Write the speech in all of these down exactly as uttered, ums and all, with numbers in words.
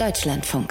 Deutschlandfunk.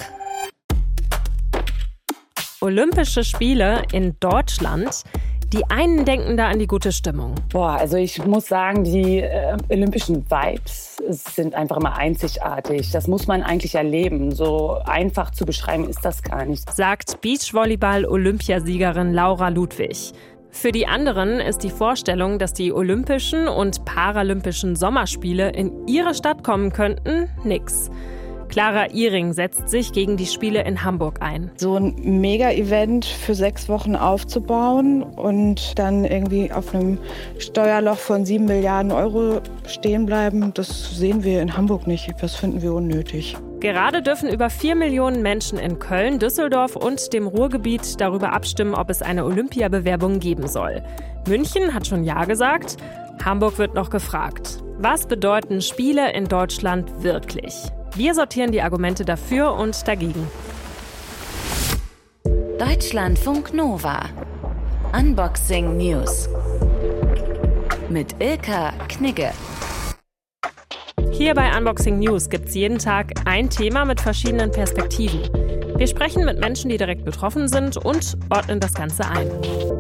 Olympische Spiele in Deutschland. Die einen denken da an die gute Stimmung. Boah, also ich muss sagen, die äh, olympischen Vibes sind einfach immer einzigartig. Das muss man eigentlich erleben. So einfach zu beschreiben ist das gar nicht. Sagt Beachvolleyball-Olympiasiegerin Laura Ludwig. Für die anderen ist die Vorstellung, dass die Olympischen und Paralympischen Sommerspiele in ihre Stadt kommen könnten, nix. Clara Ihring setzt sich gegen die Spiele in Hamburg ein. So ein Mega-Event für sechs Wochen aufzubauen und dann irgendwie auf einem Steuerloch von sieben Milliarden Euro stehen bleiben, das sehen wir in Hamburg nicht. Das finden wir unnötig. Gerade dürfen über vier Millionen Menschen in Köln, Düsseldorf und dem Ruhrgebiet darüber abstimmen, ob es eine Olympiabewerbung geben soll. München hat schon Ja gesagt, Hamburg wird noch gefragt. Was bedeuten Spiele in Deutschland wirklich? Wir sortieren die Argumente dafür und dagegen. Deutschlandfunk Nova. Unboxing News. Mit Ilka Knigge. Hier bei Unboxing News gibt es jeden Tag ein Thema mit verschiedenen Perspektiven. Wir sprechen mit Menschen, die direkt betroffen sind und ordnen das Ganze ein.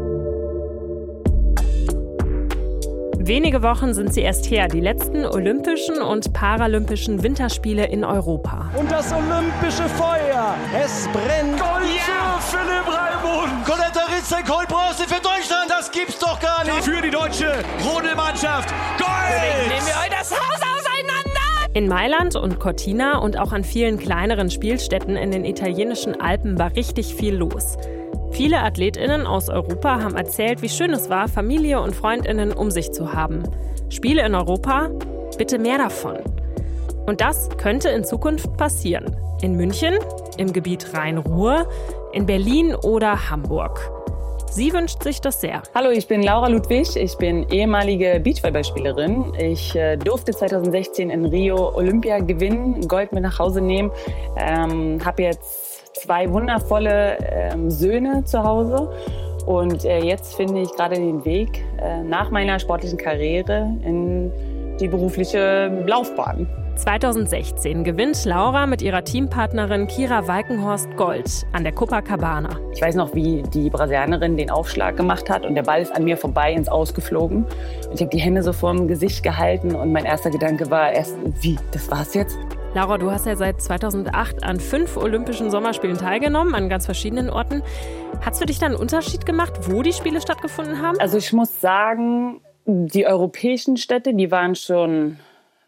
Wenige Wochen sind sie erst her, die letzten Olympischen und Paralympischen Winterspiele in Europa. Und das olympische Feuer, es brennt. Gold ja. für Philipp Raimund. Coletta Ritzek, Goldbronze für Deutschland, das gibt's doch gar nicht. Für die deutsche Rodelmannschaft, Gold! Nehmen wir euch das Haus auseinander! In Mailand und Cortina und auch an vielen kleineren Spielstätten in den italienischen Alpen war richtig viel los. Viele AthletInnen aus Europa haben erzählt, wie schön es war, Familie und FreundInnen um sich zu haben. Spiele in Europa? Bitte mehr davon. Und das könnte in Zukunft passieren. In München, im Gebiet Rhein-Ruhr, in Berlin oder Hamburg. Sie wünscht sich das sehr. Hallo, ich bin Laura Ludwig. Ich bin ehemalige Beachvolleyballspielerin. Ich äh, durfte zweitausendsechzehn in Rio Olympia gewinnen, Gold mit nach Hause nehmen. Ähm, habe jetzt zwei wundervolle ähm, Söhne zu Hause. Und äh, jetzt finde ich gerade den Weg äh, nach meiner sportlichen Karriere in die berufliche Laufbahn. zweitausendsechzehn gewinnt Laura mit ihrer Teampartnerin Kira Walkenhorst Gold an der Copacabana. Ich weiß noch, wie die Brasilianerin den Aufschlag gemacht hat und der Ball ist an mir vorbei ins Aus geflogen. Und ich habe die Hände so vor dem Gesicht gehalten und mein erster Gedanke war erst, wie, das war's jetzt? Laura, du hast ja seit zweitausendacht an fünf Olympischen Sommerspielen teilgenommen, an ganz verschiedenen Orten. Hat es für dich dann einen Unterschied gemacht, wo die Spiele stattgefunden haben? Also ich muss sagen, die europäischen Städte, die waren schon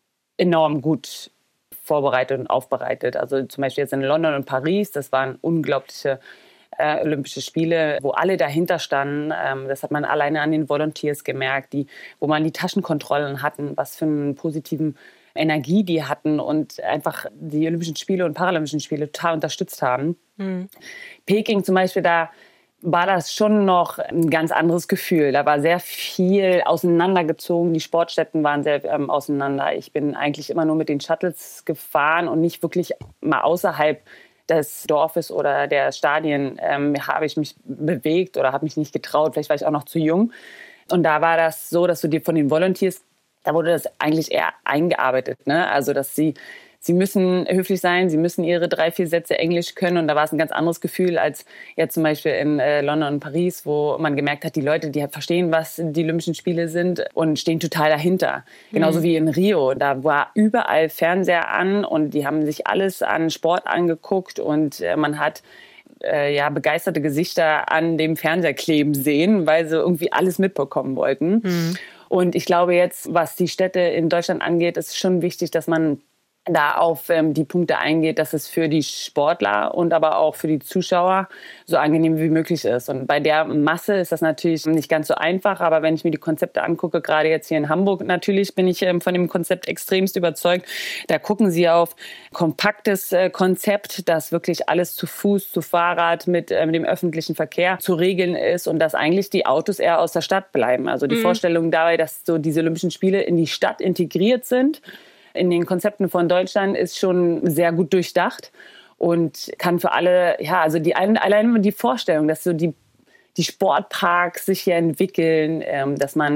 enorm gut vorbereitet und aufbereitet. Also zum Beispiel jetzt in London und Paris, das waren unglaubliche äh, Olympische Spiele, wo alle dahinter standen. Ähm, das hat man alleine an den Volunteers gemerkt, die, wo man die Taschenkontrollen hatten, was für einen positiven Energie die hatten und einfach die Olympischen Spiele und Paralympischen Spiele total unterstützt haben. Mhm. Peking zum Beispiel, da war das schon noch ein ganz anderes Gefühl. Da war sehr viel auseinandergezogen. Die Sportstätten waren sehr ähm, auseinander. Ich bin eigentlich immer nur mit den Shuttles gefahren und nicht wirklich mal außerhalb des Dorfes oder der Stadien ähm, habe ich mich bewegt oder habe mich nicht getraut. Vielleicht war ich auch noch zu jung. Und da war das so, dass du dir von den Volunteers, da wurde das eigentlich eher eingearbeitet, ne? Also, dass sie, sie müssen höflich sein, sie müssen ihre drei, vier Sätze Englisch können. Und da war es ein ganz anderes Gefühl als jetzt zum Beispiel in äh, London und Paris, wo man gemerkt hat, die Leute, die halt verstehen, was die Olympischen Spiele sind und stehen total dahinter. Mhm. Genauso wie in Rio. Da war überall Fernseher an und die haben sich alles an Sport angeguckt und äh, man hat äh, ja, begeisterte Gesichter an dem Fernseher kleben sehen, weil sie irgendwie alles mitbekommen wollten. Mhm. Und ich glaube jetzt, was die Städte in Deutschland angeht, ist schon wichtig, dass man da auf ähm, die Punkte eingeht, dass es für die Sportler und aber auch für die Zuschauer so angenehm wie möglich ist. Und bei der Masse ist das natürlich nicht ganz so einfach. Aber wenn ich mir die Konzepte angucke, gerade jetzt hier in Hamburg natürlich, bin ich ähm, von dem Konzept extremst überzeugt. Da gucken sie auf kompaktes äh, Konzept, dass wirklich alles zu Fuß, zu Fahrrad, mit ähm, dem öffentlichen Verkehr zu regeln ist und dass eigentlich die Autos eher aus der Stadt bleiben. Also die mhm. Vorstellung dabei, dass so diese Olympischen Spiele in die Stadt integriert sind, in den Konzepten von Deutschland ist schon sehr gut durchdacht und kann für alle, ja, also die allein die Vorstellung, dass so die, die Sportparks sich hier entwickeln, ähm, dass man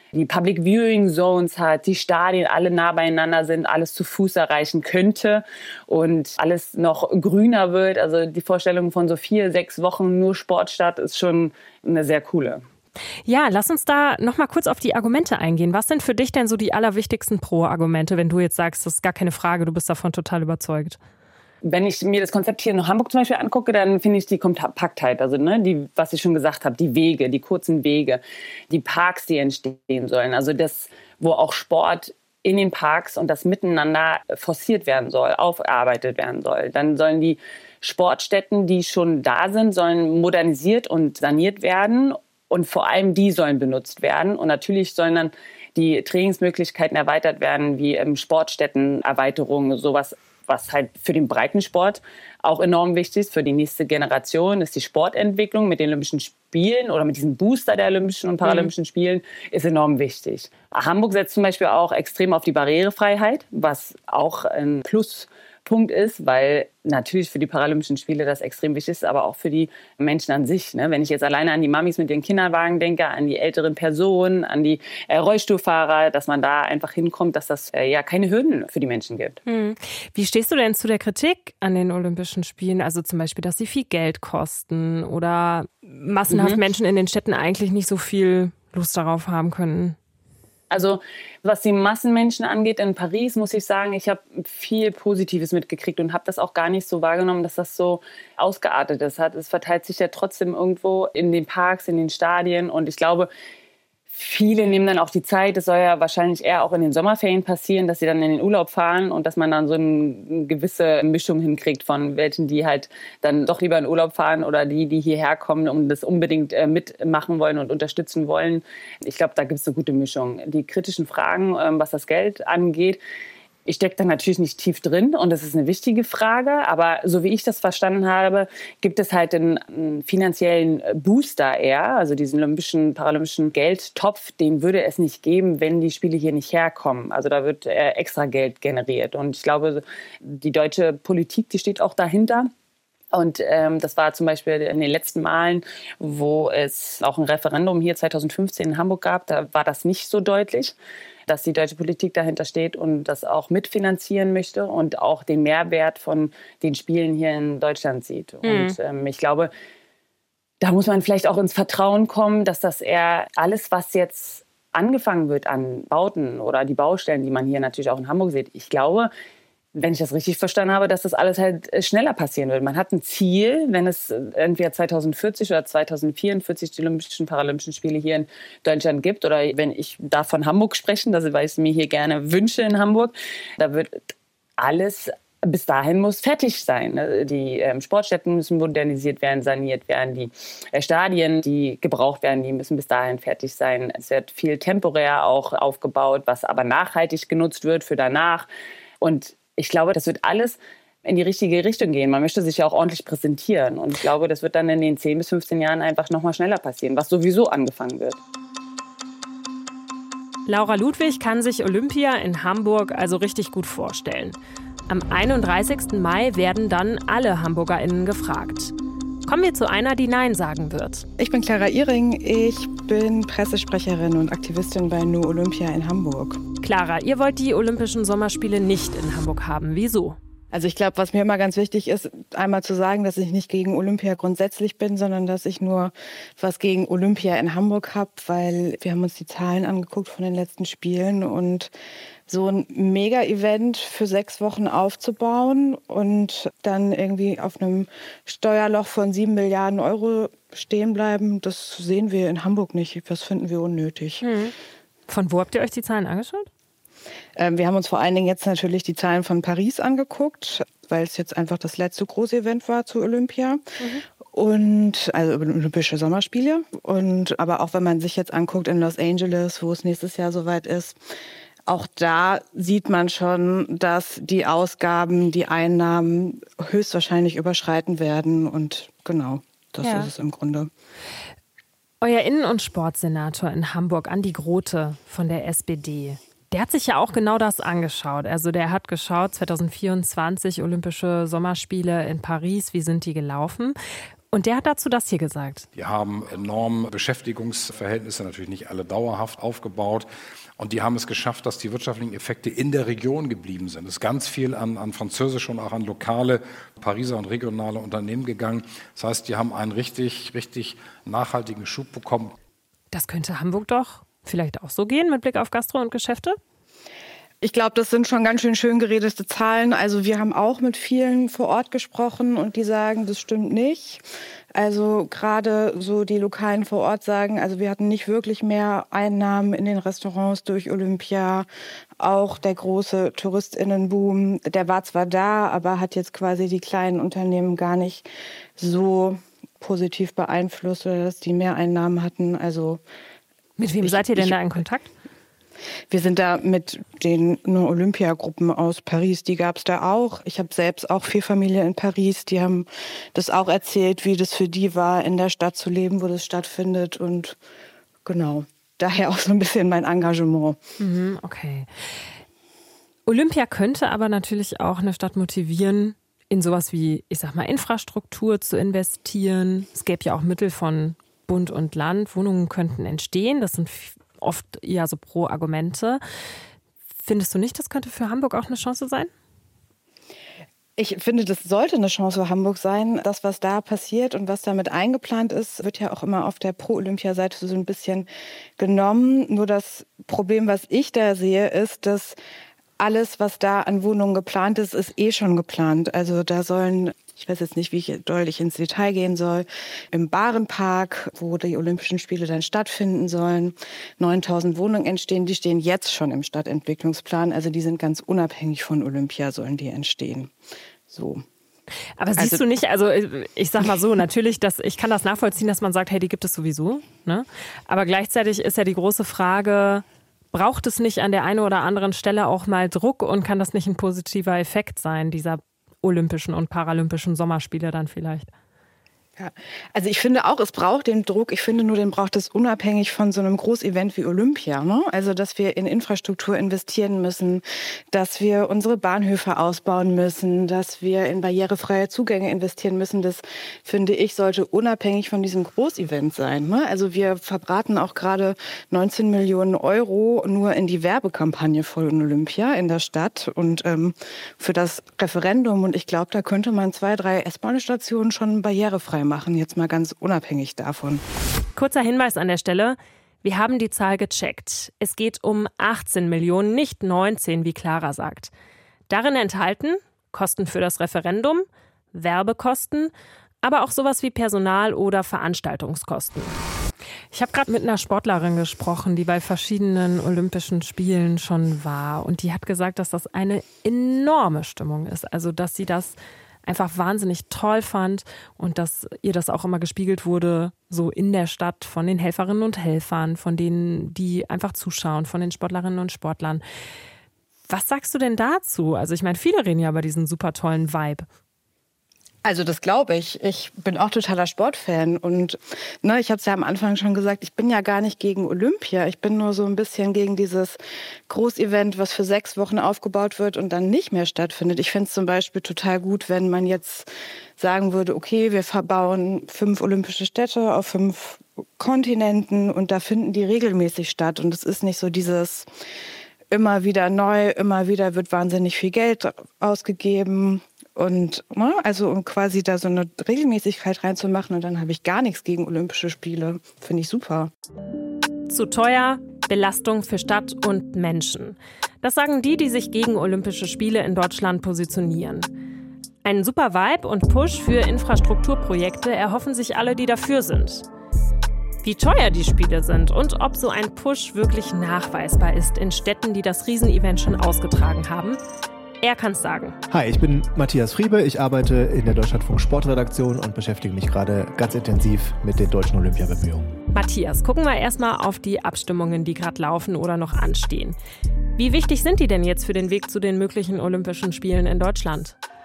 die Public Viewing Zones hat, die Stadien alle nah beieinander sind, alles zu Fuß erreichen könnte und alles noch grüner wird. Also die Vorstellung von so vier, sechs Wochen nur Sportstadt ist schon eine sehr coole. Ja, lass uns da noch mal kurz auf die Argumente eingehen. Was sind für dich denn so die allerwichtigsten Pro-Argumente, wenn du jetzt sagst, das ist gar keine Frage, du bist davon total überzeugt? Wenn ich mir das Konzept hier in Hamburg zum Beispiel angucke, dann finde ich die Kompaktheit, also ne, die, was ich schon gesagt habe, die Wege, die kurzen Wege, die Parks, die entstehen sollen, also das, wo auch Sport in den Parks und das Miteinander forciert werden soll, aufgearbeitet werden soll. Dann sollen die Sportstätten, die schon da sind, sollen modernisiert und saniert werden und vor allem die sollen benutzt werden und natürlich sollen dann die Trainingsmöglichkeiten erweitert werden, wie ähm, Sportstättenerweiterungen, sowas, was halt für den Breitensport auch enorm wichtig ist, für die nächste Generation, ist die Sportentwicklung mit den Olympischen Spielen oder mit diesem Booster der Olympischen und Paralympischen Spielen, ist enorm wichtig. Hamburg setzt zum Beispiel auch extrem auf die Barrierefreiheit, was auch ein Pluspunkt ist, weil natürlich für die Paralympischen Spiele das extrem wichtig ist, aber auch für die Menschen an sich. Ne? Wenn ich jetzt alleine an die Mamis mit den Kinderwagen denke, an die älteren Personen, an die äh, Rollstuhlfahrer, dass man da einfach hinkommt, dass das äh, ja keine Hürden für die Menschen gibt. Hm. Wie stehst du denn zu der Kritik an den Olympischen Spielen? Also zum Beispiel, dass sie viel Geld kosten oder massenhaft mhm. Menschen in den Städten eigentlich nicht so viel Lust darauf haben können? Also was die Massenmenschen angeht in Paris, muss ich sagen, ich habe viel Positives mitgekriegt und habe das auch gar nicht so wahrgenommen, dass das so ausgeartet ist. Es verteilt sich ja trotzdem irgendwo in den Parks, in den Stadien und ich glaube, viele nehmen dann auch die Zeit, das soll ja wahrscheinlich eher auch in den Sommerferien passieren, dass sie dann in den Urlaub fahren und dass man dann so eine gewisse Mischung hinkriegt von welchen, die halt dann doch lieber in Urlaub fahren oder die, die hierher kommen und das unbedingt mitmachen wollen und unterstützen wollen. Ich glaube, da gibt es eine gute Mischung. Die kritischen Fragen, was das Geld angeht, ich stecke da natürlich nicht tief drin und das ist eine wichtige Frage, aber so wie ich das verstanden habe, gibt es halt einen, einen finanziellen Booster eher, also diesen olympischen, paralympischen Geldtopf, den würde es nicht geben, wenn die Spiele hier nicht herkommen. Also da wird äh, extra Geld generiert und ich glaube, die deutsche Politik, die steht auch dahinter. Und ähm, das war zum Beispiel in den letzten Malen, wo es auch ein Referendum hier zweitausendfünfzehn in Hamburg gab, da war das nicht so deutlich, dass die deutsche Politik dahinter steht und das auch mitfinanzieren möchte und auch den Mehrwert von den Spielen hier in Deutschland sieht. Mhm. Und ähm, ich glaube, da muss man vielleicht auch ins Vertrauen kommen, dass das eher alles, was jetzt angefangen wird an Bauten oder die Baustellen, die man hier natürlich auch in Hamburg sieht, ich glaube, wenn ich das richtig verstanden habe, dass das alles halt schneller passieren wird. Man hat ein Ziel, wenn es entweder zweitausendvierzig oder zweitausendvierundvierzig die Olympischen, Paralympischen Spiele hier in Deutschland gibt oder wenn ich da von Hamburg spreche, das weil ich es mir hier gerne wünsche in Hamburg, da wird alles bis dahin muss fertig sein. Die ähm, Sportstätten müssen modernisiert werden, saniert werden. Die äh, Stadien, die gebraucht werden, die müssen bis dahin fertig sein. Es wird viel temporär auch aufgebaut, was aber nachhaltig genutzt wird für danach. Und ich glaube, das wird alles in die richtige Richtung gehen. Man möchte sich ja auch ordentlich präsentieren. Und ich glaube, das wird dann in den zehn bis fünfzehn Jahren einfach noch mal schneller passieren, was sowieso angefangen wird. Laura Ludwig kann sich Olympia in Hamburg also richtig gut vorstellen. Am einunddreißigsten Mai werden dann alle HamburgerInnen gefragt. Kommen wir zu einer, die Nein sagen wird. Ich bin Clara Ihring, ich bin Pressesprecherin und Aktivistin bei Nu Olympia in Hamburg. Clara, ihr wollt die Olympischen Sommerspiele nicht in Hamburg haben. Wieso? Also ich glaube, was mir immer ganz wichtig ist, einmal zu sagen, dass ich nicht gegen Olympia grundsätzlich bin, sondern dass ich nur was gegen Olympia in Hamburg habe, weil wir haben uns die Zahlen angeguckt von den letzten Spielen und so ein Mega-Event für sechs Wochen aufzubauen und dann irgendwie auf einem Steuerloch von sieben Milliarden Euro stehen bleiben, das sehen wir in Hamburg nicht. Das finden wir unnötig. Hm. Von wo habt ihr euch die Zahlen angeschaut? Ähm, wir haben uns vor allen Dingen jetzt natürlich die Zahlen von Paris angeguckt, weil es jetzt einfach das letzte große Event war zu Olympia. Mhm. Und also Olympische Sommerspiele. Und aber auch wenn man sich jetzt anguckt in Los Angeles, wo es nächstes Jahr soweit ist, auch da sieht man schon, dass die Ausgaben, die Einnahmen höchstwahrscheinlich überschreiten werden. Und genau, das ja. ist es im Grunde. Euer Innen- und Sportsenator in Hamburg, Andi Grote von der S P D, der hat sich ja auch genau das angeschaut. Also der hat geschaut, zweitausendvierundzwanzig Olympische Sommerspiele in Paris, wie sind die gelaufen? Und der hat dazu das hier gesagt. Die haben enorm Beschäftigungsverhältnisse, natürlich nicht alle dauerhaft aufgebaut. Und die haben es geschafft, dass die wirtschaftlichen Effekte in der Region geblieben sind. Es ist ganz viel an, an französische und auch an lokale Pariser und regionale Unternehmen gegangen. Das heißt, die haben einen richtig, richtig nachhaltigen Schub bekommen. Das könnte Hamburg doch vielleicht auch so gehen mit Blick auf Gastro und Geschäfte? Ich glaube, das sind schon ganz schön schön geredete Zahlen. Also wir haben auch mit vielen vor Ort gesprochen und die sagen, das stimmt nicht. Also gerade so die Lokalen vor Ort sagen, also wir hatten nicht wirklich mehr Einnahmen in den Restaurants durch Olympia. Auch der große TouristInnenboom, der war zwar da, aber hat jetzt quasi die kleinen Unternehmen gar nicht so positiv beeinflusst, dass die mehr Einnahmen hatten. Also mit wem ich, seid ihr denn ich, da in Kontakt? Wir sind da mit den Olympiagruppen aus Paris, die gab es da auch. Ich habe selbst auch vier Familien in Paris, die haben das auch erzählt, wie das für die war, in der Stadt zu leben, wo das stattfindet. Und genau, daher auch so ein bisschen mein Engagement. Mhm, okay. Olympia könnte aber natürlich auch eine Stadt motivieren, in sowas wie, ich sag mal, Infrastruktur zu investieren. Es gäbe ja auch Mittel von Bund und Land. Wohnungen könnten entstehen. Das sind oft eher so Pro-Argumente. Findest du nicht, das könnte für Hamburg auch eine Chance sein? Ich finde, das sollte eine Chance für Hamburg sein. Das, was da passiert und was damit eingeplant ist, wird ja auch immer auf der Pro-Olympia-Seite so ein bisschen genommen. Nur das Problem, was ich da sehe, ist, dass alles, was da an Wohnungen geplant ist, ist eh schon geplant. Also da sollen, ich weiß jetzt nicht, wie ich deutlich ins Detail gehen soll, im Bahrenpark, wo die Olympischen Spiele dann stattfinden sollen, neuntausend Wohnungen entstehen. Die stehen jetzt schon im Stadtentwicklungsplan. Also die sind ganz unabhängig von Olympia, sollen die entstehen. So. Aber siehst also, du nicht, also ich sag mal so, natürlich, dass, ich kann das nachvollziehen, dass man sagt, hey, die gibt es sowieso. Ne? Aber gleichzeitig ist ja die große Frage, braucht es nicht an der einen oder anderen Stelle auch mal Druck und kann das nicht ein positiver Effekt sein, dieser Olympischen und Paralympischen Sommerspiele dann vielleicht? Ja, also ich finde auch, es braucht den Druck. Ich finde nur, den braucht es unabhängig von so einem Großevent wie Olympia. Ne? Also, dass wir in Infrastruktur investieren müssen, dass wir unsere Bahnhöfe ausbauen müssen, dass wir in barrierefreie Zugänge investieren müssen. Das, finde ich, sollte unabhängig von diesem Großevent sein. Ne? Also wir verbraten auch gerade neunzehn Millionen Euro nur in die Werbekampagne von Olympia in der Stadt und ähm, für das Referendum. Und ich glaube, da könnte man zwei, drei S-Bahn-Stationen schon barrierefrei machen, jetzt mal ganz unabhängig davon. Kurzer Hinweis an der Stelle. Wir haben die Zahl gecheckt. Es geht um achtzehn Millionen, nicht neunzehn, wie Clara sagt. Darin enthalten Kosten für das Referendum, Werbekosten, aber auch sowas wie Personal- oder Veranstaltungskosten. Ich habe gerade mit einer Sportlerin gesprochen, die bei verschiedenen Olympischen Spielen schon war. Und die hat gesagt, dass das eine enorme Stimmung ist. Also, dass sie das einfach wahnsinnig toll fand und dass ihr das auch immer gespiegelt wurde, so in der Stadt von den Helferinnen und Helfern, von denen, die einfach zuschauen, von den Sportlerinnen und Sportlern. Was sagst du denn dazu? Also ich meine, viele reden ja über diesen super tollen Vibe. Also das glaube ich. Ich bin auch totaler Sportfan und ne, ich habe es ja am Anfang schon gesagt, ich bin ja gar nicht gegen Olympia. Ich bin nur so ein bisschen gegen dieses Großevent, was für sechs Wochen aufgebaut wird und dann nicht mehr stattfindet. Ich fände es zum Beispiel total gut, wenn man jetzt sagen würde, okay, wir verbauen fünf olympische Städte auf fünf Kontinenten und da finden die regelmäßig statt. Und es ist nicht so dieses immer wieder neu, immer wieder wird wahnsinnig viel Geld ausgegeben. Und ne, also um quasi da so eine Regelmäßigkeit reinzumachen und dann habe ich gar nichts gegen Olympische Spiele. Finde ich super. Zu teuer, Belastung für Stadt und Menschen. Das sagen die, die sich gegen Olympische Spiele in Deutschland positionieren. Einen super Vibe und Push für Infrastrukturprojekte erhoffen sich alle, die dafür sind. Wie teuer die Spiele sind und ob so ein Push wirklich nachweisbar ist in Städten, die das Riesenevent schon ausgetragen haben, er kann's sagen. Hi, ich bin Matthias Friebe. Ich arbeite in der Deutschlandfunk Sportredaktion und beschäftige mich gerade ganz intensiv mit den deutschen Olympiabemühungen. Matthias, gucken wir erstmal auf die Abstimmungen, die gerade laufen oder noch anstehen. Wie wichtig sind die denn jetzt für den Weg zu den möglichen Olympischen Spielen in Deutschland?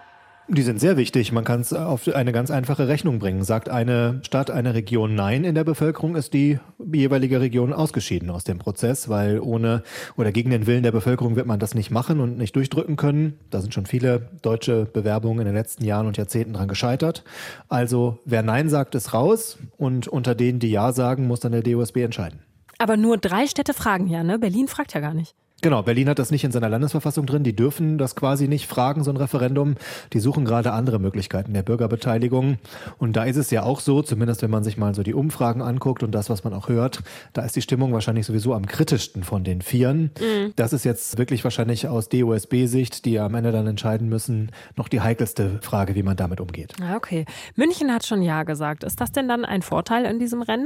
Die sind sehr wichtig. Man kann es auf eine ganz einfache Rechnung bringen. Sagt eine Stadt, eine Region Nein in der Bevölkerung, ist die jeweilige Region ausgeschieden aus dem Prozess, weil ohne oder gegen den Willen der Bevölkerung wird man das nicht machen und nicht durchdrücken können. Da sind schon viele deutsche Bewerbungen in den letzten Jahren und Jahrzehnten dran gescheitert. Also wer Nein sagt, ist raus und unter denen, die Ja sagen, muss dann der D O S B entscheiden. Aber nur drei Städte fragen ja, ne? Berlin fragt ja gar nicht. Genau, Berlin hat das nicht in seiner Landesverfassung drin. Die dürfen das quasi nicht fragen, so ein Referendum. Die suchen gerade andere Möglichkeiten der Bürgerbeteiligung. Und da ist es ja auch so, zumindest wenn man sich mal so die Umfragen anguckt und das, was man auch hört, da ist die Stimmung wahrscheinlich sowieso am kritischsten von den Vieren. Mhm. Das ist jetzt wirklich wahrscheinlich aus D O S B-Sicht, die am Ende dann entscheiden müssen, noch die heikelste Frage, wie man damit umgeht. Ah, okay. München hat schon Ja gesagt. Ist das denn dann ein Vorteil in diesem Rennen?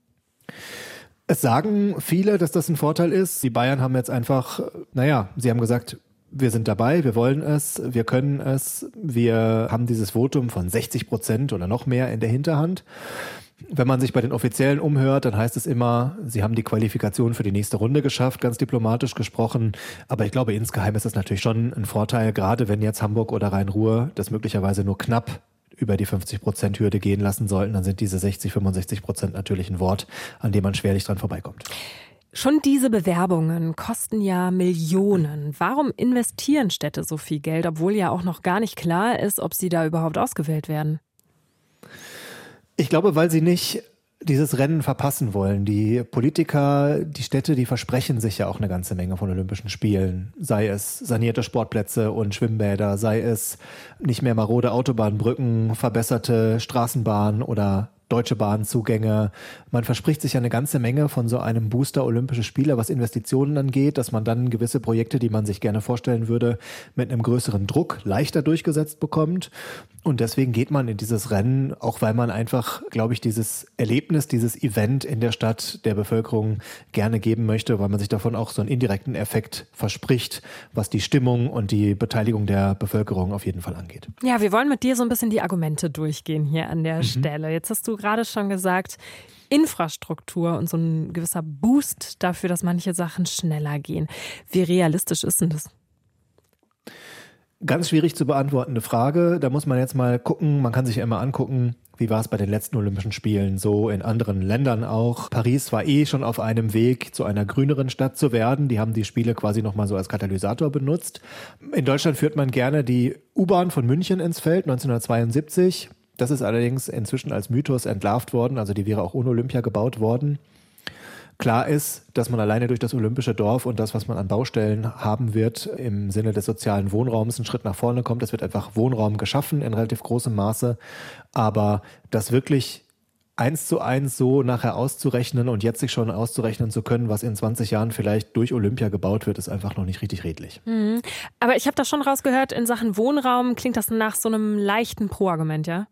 Es sagen viele, dass das ein Vorteil ist. Die Bayern haben jetzt einfach, naja, sie haben gesagt, wir sind dabei, wir wollen es, wir können es. Wir haben dieses Votum von sechzig Prozent oder noch mehr in der Hinterhand. Wenn man sich bei den Offiziellen umhört, dann heißt es immer, sie haben die Qualifikation für die nächste Runde geschafft, ganz diplomatisch gesprochen. Aber ich glaube, insgeheim ist das natürlich schon ein Vorteil, gerade wenn jetzt Hamburg oder Rhein-Ruhr das möglicherweise nur knapp über die fünfzig-Prozent-Hürde gehen lassen sollten, dann sind diese sechzig, fünfundsechzig Prozent natürlich ein Wort, an dem man schwerlich dran vorbeikommt. Schon diese Bewerbungen kosten ja Millionen. Warum investieren Städte so viel Geld, obwohl ja auch noch gar nicht klar ist, ob sie da überhaupt ausgewählt werden? Ich glaube, weil sie nicht dieses Rennen verpassen wollen. Die Politiker, die Städte, die versprechen sich ja auch eine ganze Menge von Olympischen Spielen. Sei es sanierte Sportplätze und Schwimmbäder, sei es nicht mehr marode Autobahnbrücken, verbesserte Straßenbahnen oder Deutsche Bahnzugänge. Man verspricht sich ja eine ganze Menge von so einem Booster Olympische Spiele, was Investitionen angeht, dass man dann gewisse Projekte, die man sich gerne vorstellen würde, mit einem größeren Druck leichter durchgesetzt bekommt. Und deswegen geht man in dieses Rennen, auch weil man einfach, glaube ich, dieses Erlebnis, dieses Event in der Stadt der Bevölkerung gerne geben möchte, weil man sich davon auch so einen indirekten Effekt verspricht, was die Stimmung und die Beteiligung der Bevölkerung auf jeden Fall angeht. Ja, wir wollen mit dir so ein bisschen die Argumente durchgehen hier an der mhm. Stelle. Jetzt hast du gerade schon gesagt, Infrastruktur und so ein gewisser Boost dafür, dass manche Sachen schneller gehen. Wie realistisch ist denn das? Ganz schwierig zu beantwortende Frage. Da muss man jetzt mal gucken, man kann sich ja immer angucken, wie war es bei den letzten Olympischen Spielen, so in anderen Ländern auch. Paris war eh schon auf einem Weg, zu einer grüneren Stadt zu werden. Die haben die Spiele quasi nochmal so als Katalysator benutzt. In Deutschland führt man gerne die U-Bahn von München ins Feld, neunzehnhundertzweiundsiebzig. Das ist allerdings inzwischen als Mythos entlarvt worden, also die wäre auch ohne Olympia gebaut worden. Klar ist, dass man alleine durch das Olympische Dorf und das, was man an Baustellen haben wird, im Sinne des sozialen Wohnraums einen Schritt nach vorne kommt. Es wird einfach Wohnraum geschaffen in relativ großem Maße. Aber das wirklich eins zu eins so nachher auszurechnen und jetzt sich schon auszurechnen zu können, was in zwanzig Jahren vielleicht durch Olympia gebaut wird, ist einfach noch nicht richtig redlich. Mhm. Aber ich habe da schon rausgehört, in Sachen Wohnraum klingt das nach so einem leichten Pro-Argument, ja?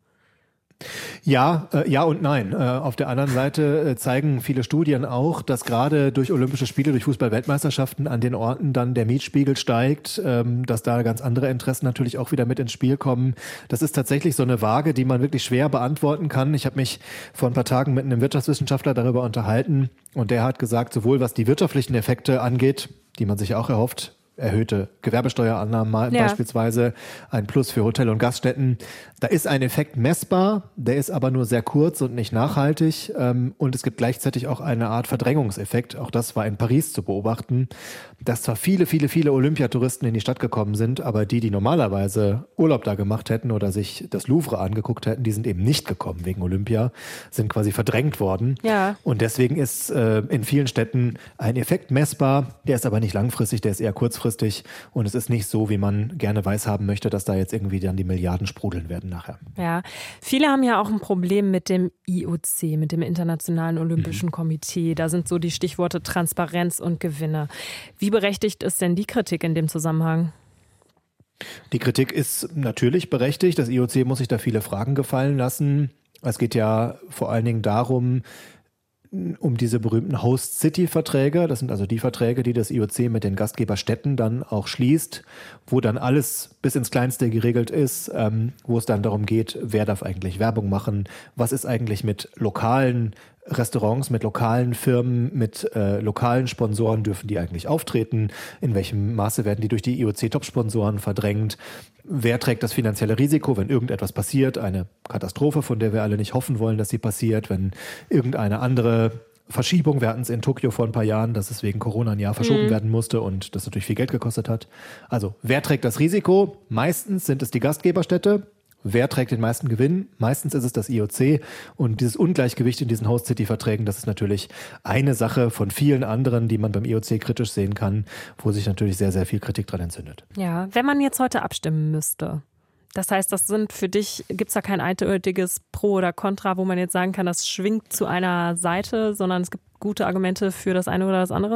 Ja, äh, ja und nein. Äh, auf der anderen Seite äh, zeigen viele Studien auch, dass gerade durch Olympische Spiele, durch Fußball-Weltmeisterschaften an den Orten dann der Mietspiegel steigt, ähm, dass da ganz andere Interessen natürlich auch wieder mit ins Spiel kommen. Das ist tatsächlich so eine Waage, die man wirklich schwer beantworten kann. Ich habe mich vor ein paar Tagen mit einem Wirtschaftswissenschaftler darüber unterhalten und der hat gesagt, sowohl was die wirtschaftlichen Effekte angeht, die man sich auch erhofft, erhöhte Gewerbesteuerannahmen ja. beispielsweise, ein Plus für Hotel- und Gaststätten. Da ist ein Effekt messbar, der ist aber nur sehr kurz und nicht nachhaltig. Und es gibt gleichzeitig auch eine Art Verdrängungseffekt. Auch das war in Paris zu beobachten, dass zwar viele, viele, viele Olympiatouristen in die Stadt gekommen sind, aber die, die normalerweise Urlaub da gemacht hätten oder sich das Louvre angeguckt hätten, die sind eben nicht gekommen wegen Olympia, sind quasi verdrängt worden. Ja. Und deswegen ist äh, in vielen Städten ein Effekt messbar, der ist aber nicht langfristig, der ist eher kurzfristig. Und es ist nicht so, wie man gerne weiß haben möchte, dass da jetzt irgendwie dann die Milliarden sprudeln werden nachher. Ja, viele haben ja auch ein Problem mit dem I O C, mit dem Internationalen Olympischen mhm. Komitee. Da sind so die Stichworte Transparenz und Gewinne. Wie berechtigt ist denn die Kritik in dem Zusammenhang? Die Kritik ist natürlich berechtigt. Das I O C muss sich da viele Fragen gefallen lassen. Es geht ja vor allen Dingen darum, um diese berühmten Host-City-Verträge. Das sind also die Verträge, die das I O C mit den Gastgeberstädten dann auch schließt, wo dann alles bis ins Kleinste geregelt ist, ähm, wo es dann darum geht, wer darf eigentlich Werbung machen, was ist eigentlich mit lokalen Restaurants, mit lokalen Firmen, mit äh, lokalen Sponsoren, dürfen die eigentlich auftreten? In welchem Maße werden die durch die I O C-Top-Sponsoren verdrängt? Wer trägt das finanzielle Risiko, wenn irgendetwas passiert, eine Katastrophe, von der wir alle nicht hoffen wollen, dass sie passiert, wenn irgendeine andere Verschiebung, wir hatten es in Tokio vor ein paar Jahren, dass es wegen Corona ein Jahr verschoben mhm. werden musste und das natürlich viel Geld gekostet hat. Also wer trägt das Risiko? Meistens sind es die Gastgeberstädte. Wer trägt den meisten Gewinn? Meistens ist es das I O C. Und dieses Ungleichgewicht in diesen Host-City-Verträgen, das ist natürlich eine Sache von vielen anderen, die man beim I O C kritisch sehen kann, wo sich natürlich sehr, sehr viel Kritik dran entzündet. Ja, wenn man jetzt heute abstimmen müsste, das heißt, das sind für dich, gibt es da kein eindeutiges Pro oder Contra, wo man jetzt sagen kann, das schwingt zu einer Seite, sondern es gibt gute Argumente für das eine oder das andere?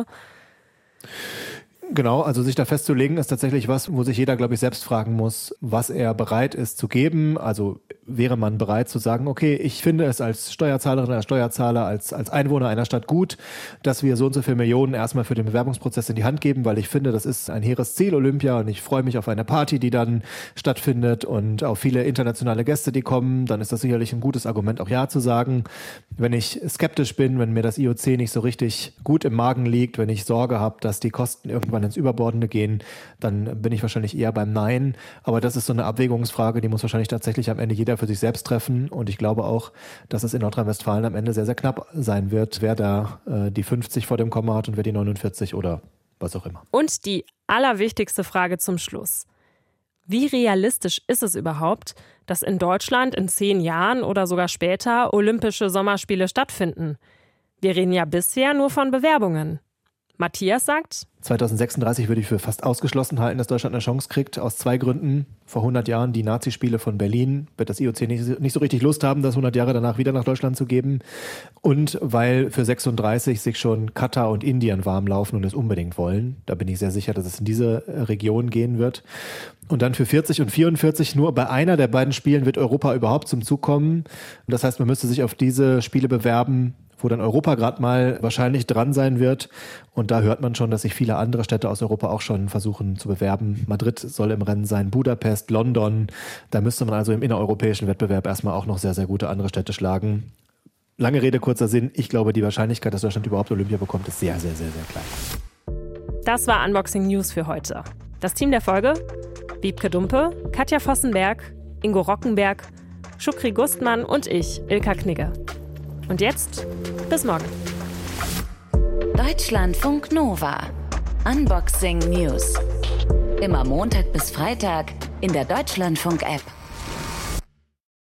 Genau, also sich da festzulegen ist tatsächlich was, wo sich jeder, glaube ich, selbst fragen muss, was er bereit ist zu geben. Also wäre man bereit zu sagen, okay, ich finde es als Steuerzahlerin, als Steuerzahler, als, als Einwohner einer Stadt gut, dass wir so und so viele Millionen erstmal für den Bewerbungsprozess in die Hand geben, weil ich finde, das ist ein hehres Ziel, Olympia, und ich freue mich auf eine Party, die dann stattfindet und auf viele internationale Gäste, die kommen. Dann ist das sicherlich ein gutes Argument, auch Ja zu sagen. Wenn ich skeptisch bin, wenn mir das I O C nicht so richtig gut im Magen liegt, wenn ich Sorge habe, dass die Kosten irgendwann ins Überbordende gehen, dann bin ich wahrscheinlich eher beim Nein. Aber das ist so eine Abwägungsfrage, die muss wahrscheinlich tatsächlich am Ende jeder für sich selbst treffen. Und ich glaube auch, dass es in Nordrhein-Westfalen am Ende sehr, sehr knapp sein wird, wer da äh, die fünfzig vor dem Komma hat und wer die neunundvierzig oder was auch immer. Und die allerwichtigste Frage zum Schluss. Wie realistisch ist es überhaupt, dass in Deutschland in zehn Jahren oder sogar später Olympische Sommerspiele stattfinden? Wir reden ja bisher nur von Bewerbungen. Matthias sagt: zwanzig sechsunddreißig würde ich für fast ausgeschlossen halten, dass Deutschland eine Chance kriegt. Aus zwei Gründen. Vor hundert Jahren die Nazispiele von Berlin. Wird das I O C nicht, nicht so richtig Lust haben, das hundert Jahre danach wieder nach Deutschland zu geben. Und weil für sechsunddreißig sich schon Katar und Indien warm laufen und es unbedingt wollen. Da bin ich sehr sicher, dass es in diese Region gehen wird. Und dann für vierzig und vierundvierzig, nur bei einer der beiden Spielen wird Europa überhaupt zum Zug kommen. Das heißt, man müsste sich auf diese Spiele bewerben, wo dann Europa gerade mal wahrscheinlich dran sein wird. Und da hört man schon, dass sich viele andere Städte aus Europa auch schon versuchen zu bewerben. Madrid soll im Rennen sein, Budapest, London. Da müsste man also im innereuropäischen Wettbewerb erstmal auch noch sehr, sehr gute andere Städte schlagen. Lange Rede, kurzer Sinn. Ich glaube, die Wahrscheinlichkeit, dass Deutschland überhaupt Olympia bekommt, ist sehr, sehr, sehr, sehr klein. Das war Unboxing News für heute. Das Team der Folge: Wiebke Dumpe, Katja Vossenberg, Ingo Rockenberg, Shukri Gustmann und ich, Ilka Knigge. Und jetzt, bis morgen. Deutschlandfunk Nova. Unboxing News. Immer Montag bis Freitag in der Deutschlandfunk-App.